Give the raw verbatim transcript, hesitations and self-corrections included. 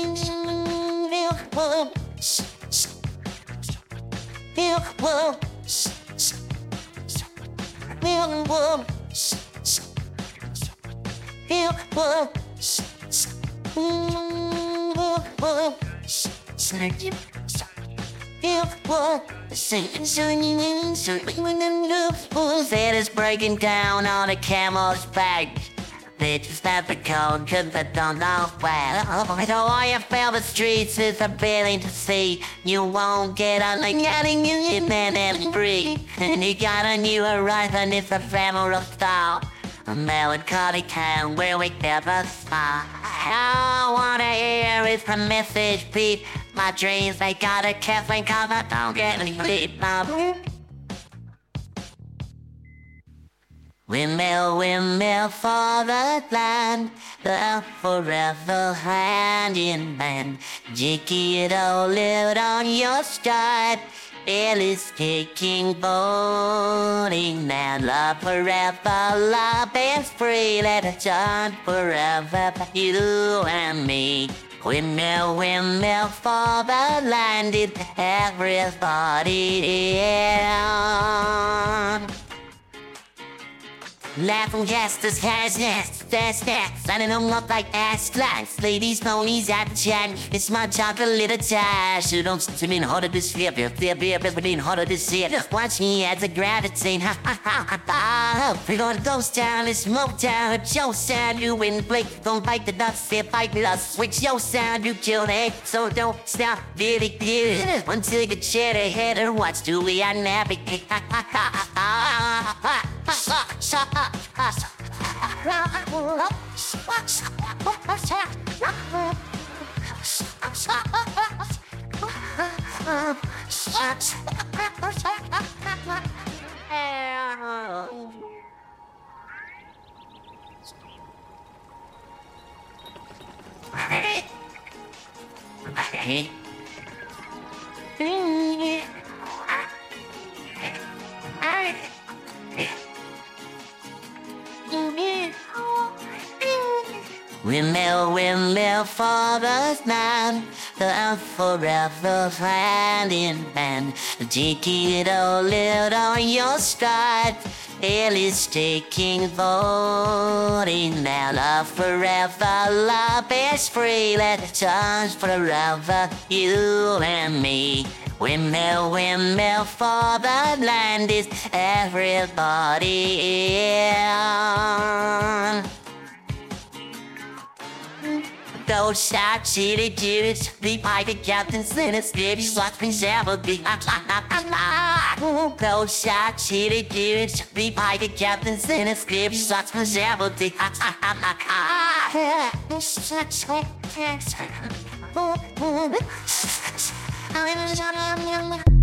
Said it's breaking down on a camel's back. They just have the code cause they don't know where. So all you feel the streets is a feeling to see. You won't get on like getting you in and free. And you got a new horizon, it's a ephemeral style. A melancholic town where we never smile. All I wanna hear is the message beat. My dreams, they got a caffeine cause I don't get any sleep now. Windmill, windmill for the land, the forever hand in hand. Jicky it all lived on your stride. It is taking voting now. Love forever, love is free. Let it shine forever, you and me. Windmill, windmill for the land, did everybody down. Laughing jesters, cash nests, that's next. Signing them up like ass lines. Ladies, ponies at the chat. It's my job to little dash. You don't seem in harder this year. If they're beer, but in harder this year. Watch me as I gravitate. Ha ha ha ha. We're gonna ghost town, it's smoke town. It's your sound, you win, Blake. Don't bite the dust, say fight with us. With your sound, you kill the egg. So don't stop, really clear. Until you get share the head or watch do we I navigate. Ha ha ha ha ha. Windmill, windmill for the land, the forever hand in hand. Jicky it all lived on your stride. It is taking voting now. Love forever, love is free. Let it shine forever, you and me. Windmill, windmill for the land, is everybody in. Those shot chitty dudes, the pirate captains in his babies, watch me never be. Those shot chitty dudes, the pirate captains in his babies, watch me never be.